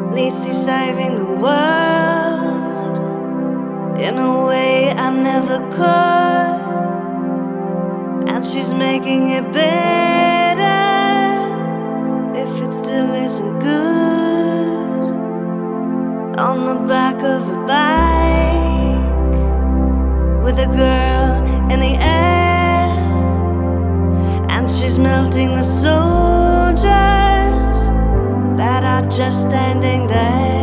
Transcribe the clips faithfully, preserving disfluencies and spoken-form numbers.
least he's saving the world in a way I never could. And she's making it better if it still isn't good. On the back of a bike with a girl in the air, and she's melting the soldiers that are just standing there.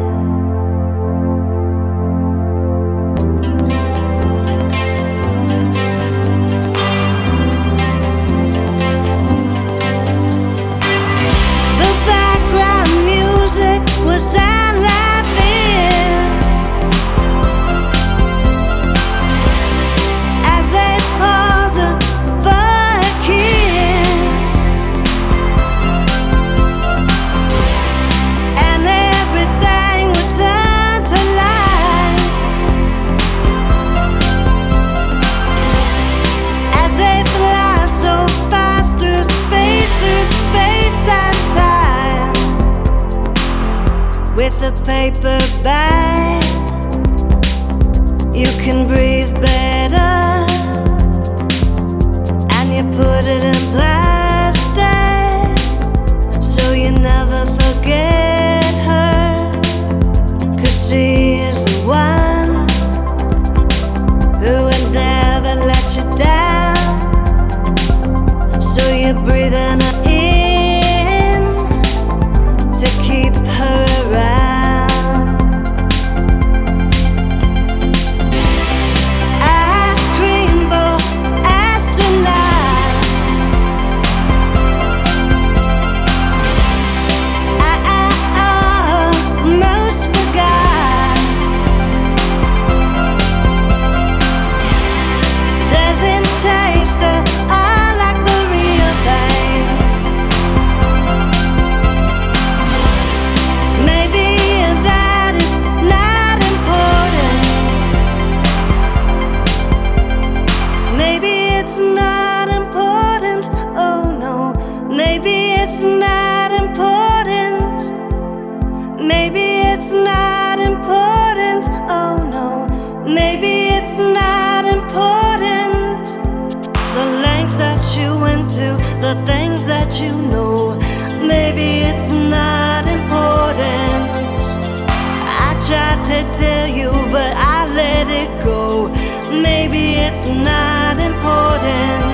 The background music was sad like this as they pause for a kiss, and everything would turn to light as they fly so fast through space, through space and time. With a paper bag, you can breathe better, and you put it in plastic so you never forget her, 'cause she is the one who would never let you down. So you're breathing her in to keep her around. Ice cream for astronauts. I, I almost forgot. Doesn't taste at all like the real thing. Maybe that is not important. Maybe it's not important. Oh no, maybe it's not important. Maybe it's not important. Oh no, maybe it's not important. The lengths that you went to, the things that you know, maybe it's not important. I tried to tell you, but I let it go. Maybe it's not important.